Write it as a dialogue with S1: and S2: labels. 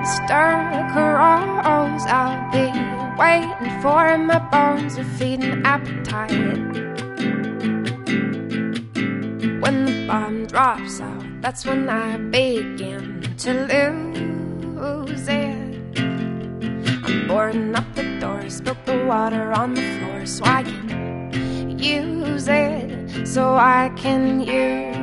S1: stir corals. I'll be waiting for my bones to feed an appetite. When the bomb drops out, that's when I begin to lose it. I'm boarding up the doors, spilt the water on the floor so I can use it, so I can use